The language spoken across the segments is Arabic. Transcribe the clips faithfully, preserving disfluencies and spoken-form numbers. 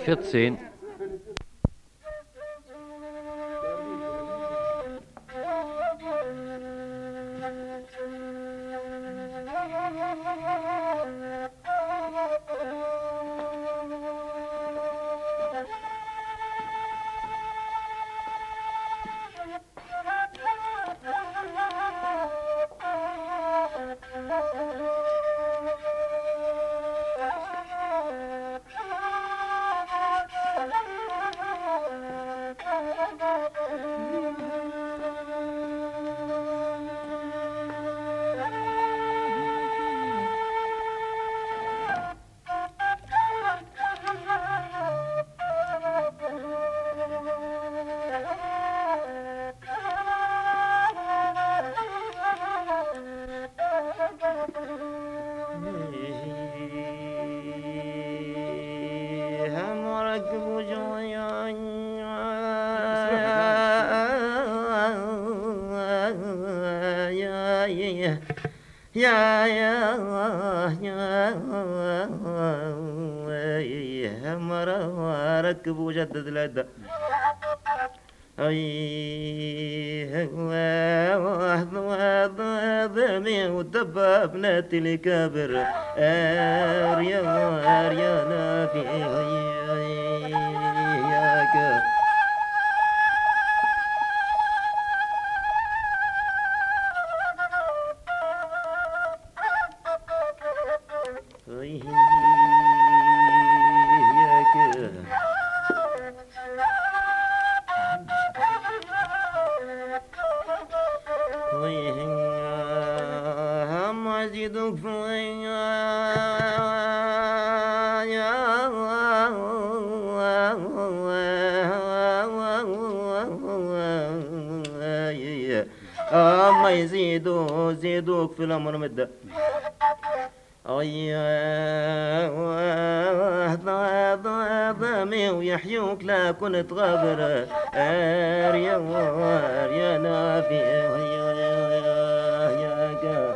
في الصين. يا يا يا يا مرة ركب وجدد الأداء أي ضمي ودباب ناتي لكابر أريا أريا نافي ياك أما يزيدوا زيدوك في الأمر مدة أي ضامي ويحيوك لا كنت غابر أريا أريا نافي ياك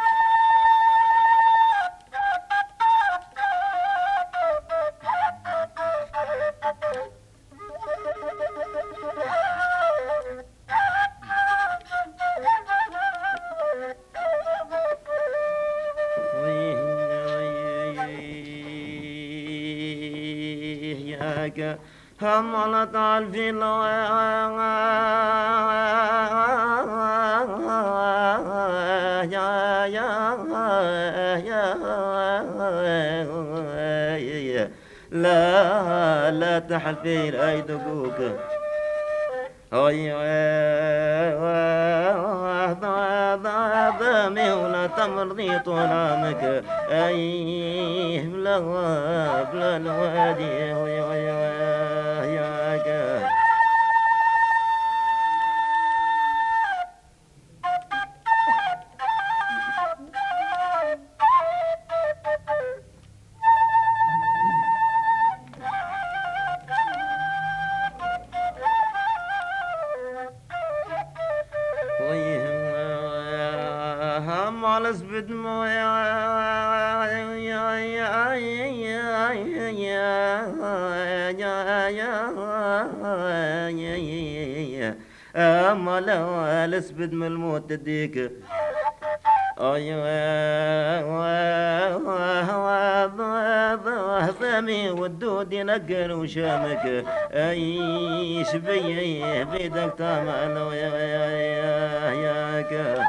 هم على طال في يا يا لا لا تحل في رأي دقوك ضامي ولا تمرضي طولامك أي بلا بلا الوادي ياك هم على سبد مويا أما لا لسبد من الموت تديك ضامي والدود ينقر وشامك أي شبيه بيدك طامع ياك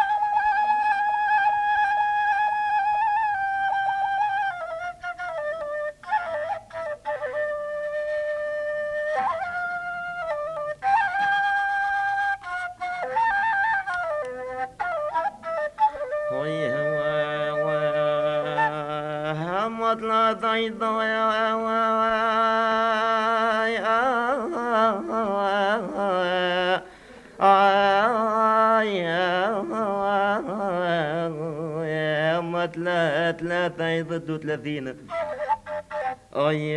طلعت عيضة يا ثلاثة عيضة وثلاثين أي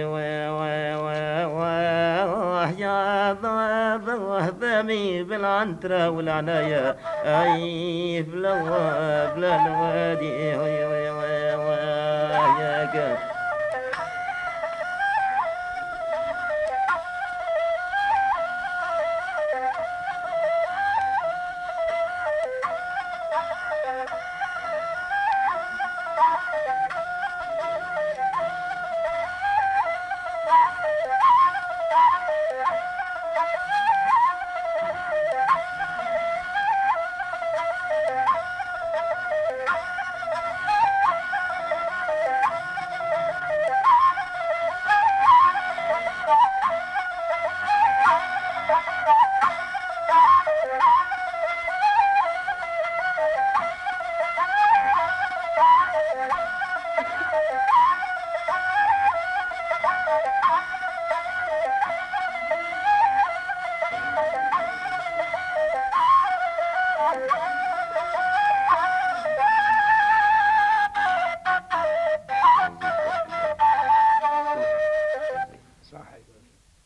يا ضامي بالعنترة والعناية أي بلا بلا الوادي ياك صحيح